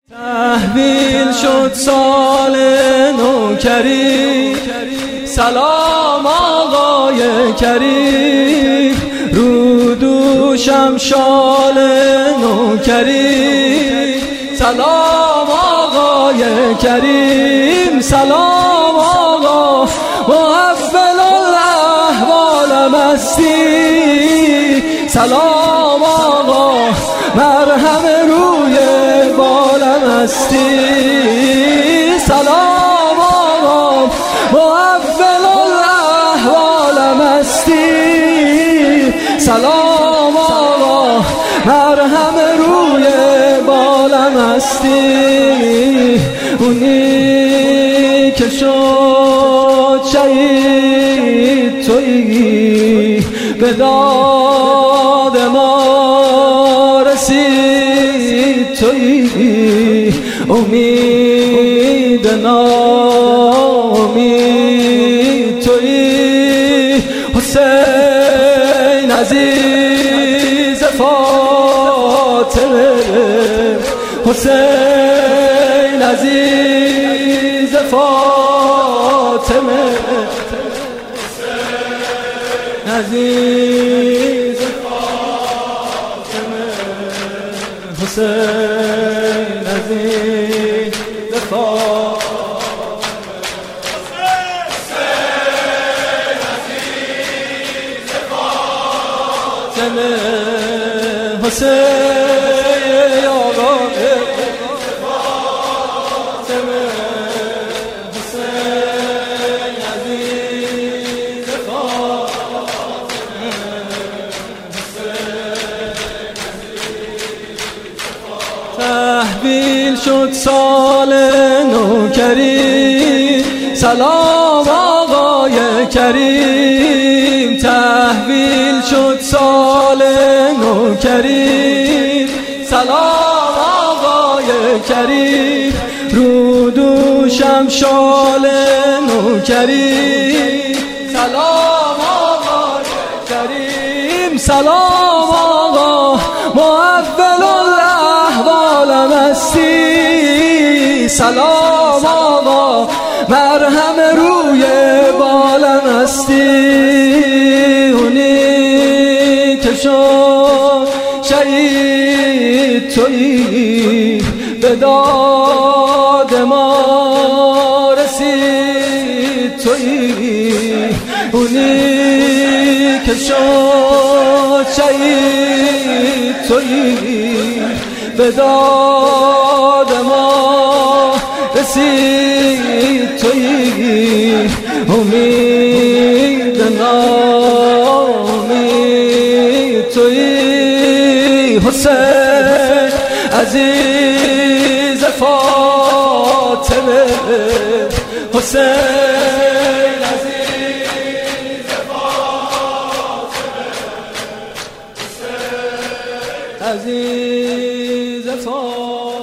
تحویل شد سال نوکری، سلام آقای کریم، رو دوشم شال نوکری، سلام آقای کریم، سلام آقا محول الاحوال مستی، سلام آقا مرهم روی بالم هستی، سلام آقا محول الاحوال مستی، سلام آقا مرهم روی بالم هستی، اونی که شد شهید تویی، به داد ما رسید تویی، امید ناامید تویی، حسین عزیز فاطمه، حسین عزیز فاطمه، عزیز فاطمه، حسین عزیز فاطمه، حسین عزیز فاطمه، حسین آقا فاطمه، حسین عزیز فاطمه، تحویل شد سال نوکری، سلام آقای کریم، تحویل شد سال نوکری، سلام آقای کریم، رو دوشم شال نوکری، سلام آقای کریم، سلام آقا محول الاحوال مستی، سلام آقا مرهم روی بالم هستی، اونی که شد شهید تویی، به داد ما رسید تویی، اونی که شد شهید تویی، به داد ما رسید تویی، امید ناامید تویی، حسین عزیز فاطمه، حسین عزیز فاطمه، حسین عزیز فاطمه.